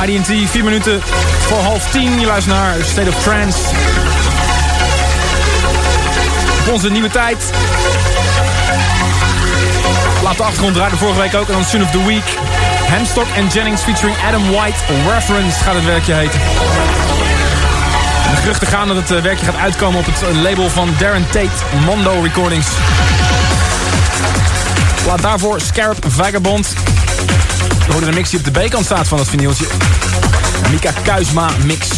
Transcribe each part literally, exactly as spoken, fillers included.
I D en T, vier minuten voor half tien. Je luistert naar State of Trance. Op onze nieuwe tijd. Laat de achtergrond draaien vorige week ook. En dan Tune of the Week. Hamstock en Jennings featuring Adam White. Reference gaat het werkje heten. De geruchten gaan dat het werkje gaat uitkomen op het label van Darren Tate, Mondo Recordings. Laat daarvoor Scarab Vagabond. We hoorden een mix die op de B-kant staat van dat vinyltje. Mika Kuisma mix.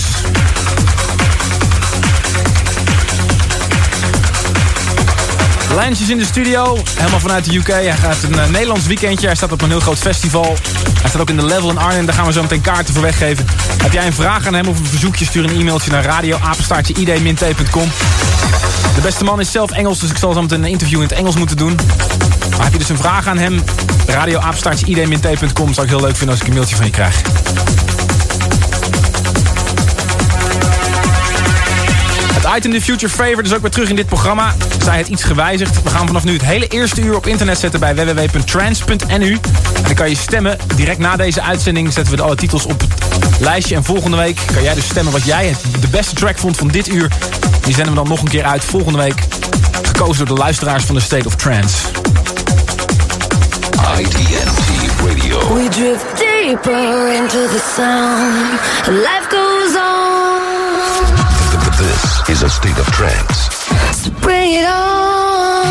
Lijntjes in de studio, helemaal vanuit de U K. Hij gaat een uh, Nederlands weekendje. Hij staat op een heel groot festival. Hij staat ook in de Level in Arnhem. Daar gaan we zo meteen kaarten voor weggeven. Heb jij een vraag aan hem of een verzoekje? Stuur een e-mailtje naar radio apenstaartje i d min t punt com. De beste man is zelf Engels, dus ik zal zo meteen een interview in het Engels moeten doen. Maar heb je dus een vraag aan hem? radio apenstaartje i d min t punt com. Zou ik heel leuk vinden als ik een mailtje van je krijg. Het item The Future Favorite is ook weer terug in dit programma. Zij het iets gewijzigd. We gaan vanaf nu het hele eerste uur op internet zetten bij w w w punt trance punt n u. En dan kan je stemmen. Direct na deze uitzending zetten we alle titels op het lijstje. En volgende week kan jij dus stemmen wat jij de beste track vond van dit uur. Die zenden we dan nog een keer uit volgende week. Gekozen door de luisteraars van de State of Trance. I D N T Radio. We drift deeper into the sound. Life goes on. This is a State of Trance. So bring it on.